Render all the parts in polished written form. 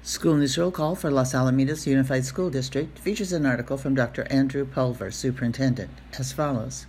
School News Roll Call for Los Alamitos Unified School District features an article from Dr. Andrew Pulver, Superintendent, as follows.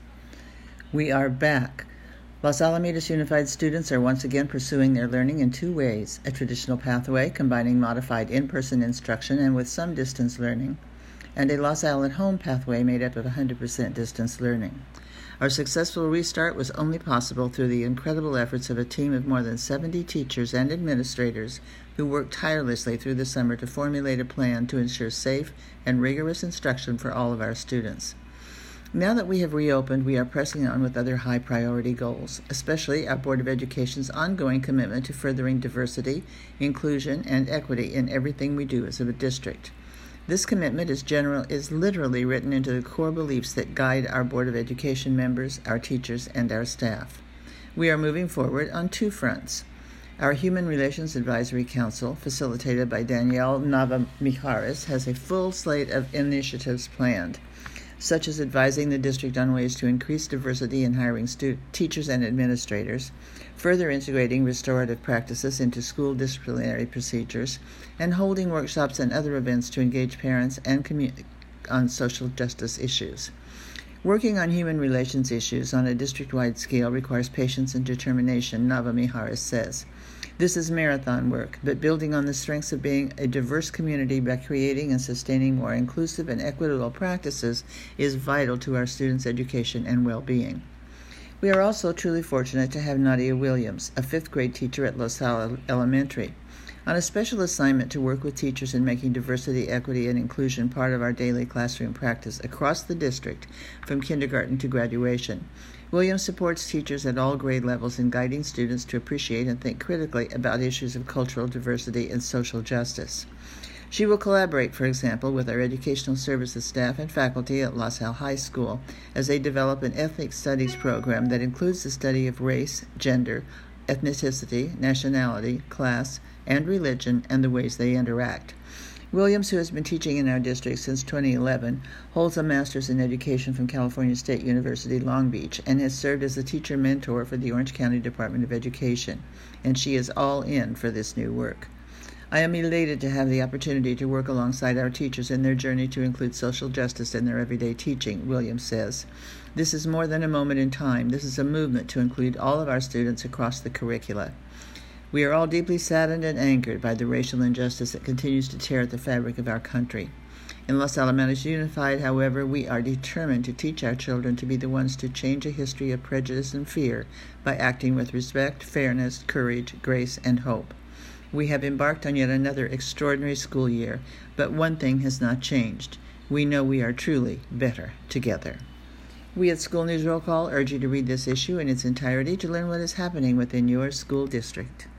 We are back. Los Alamitos Unified students are once again pursuing their learning in two ways: a traditional pathway combining modified in-person instruction and with some distance learning, and a Los Al at Home pathway made up of 100% distance learning. Our successful restart was only possible through the incredible efforts of a team of more than 70 teachers and administrators who worked tirelessly through the summer to formulate a plan to ensure safe and rigorous instruction for all of our students. Now that we have reopened, we are pressing on with other high-priority goals, especially our Board of Education's ongoing commitment to furthering diversity, inclusion, and equity in everything we do as a district. This commitment is literally written into the core beliefs that guide our Board of Education members, our teachers, and our staff. We are moving forward on two fronts. Our Human Relations Advisory Council, facilitated by Danielle Nava-Mijares, has a full slate of initiatives planned, such as advising the district on ways to increase diversity in hiring teachers and administrators, further integrating restorative practices into school disciplinary procedures, and holding workshops and other events to engage parents and community on social justice issues. Working on human relations issues on a district-wide scale requires patience and determination, Nava-Mijares says. This is marathon work, but building on the strengths of being a diverse community by creating and sustaining more inclusive and equitable practices is vital to our students' education and well-being. We are also truly fortunate to have Nadia Williams, a fifth-grade teacher at Los Al Elementary, on a special assignment to work with teachers in making diversity, equity, and inclusion part of our daily classroom practice across the district from kindergarten to graduation. Williams supports teachers at all grade levels in guiding students to appreciate and think critically about issues of cultural diversity and social justice. She will collaborate, for example, with our educational services staff and faculty at Los Al High School as they develop an ethnic studies program that includes the study of race, gender, ethnicity, nationality, class, and religion, and the ways they interact. Williams, who has been teaching in our district since 2011, holds a master's in education from California State University, Long Beach, and has served as a teacher mentor for the Orange County Department of Education, and she is all in for this new work. I am elated to have the opportunity to work alongside our teachers in their journey to include social justice in their everyday teaching, Williams says. This is more than a moment in time. This is a movement to include all of our students across the curricula. We are all deeply saddened and angered by the racial injustice that continues to tear at the fabric of our country. In Los Alamitos Unified, however, we are determined to teach our children to be the ones to change a history of prejudice and fear by acting with respect, fairness, courage, grace, and hope. We have embarked on yet another extraordinary school year, but one thing has not changed. We know we are truly better together. We at School News Roll Call urge you to read this issue in its entirety to learn what is happening within your school district.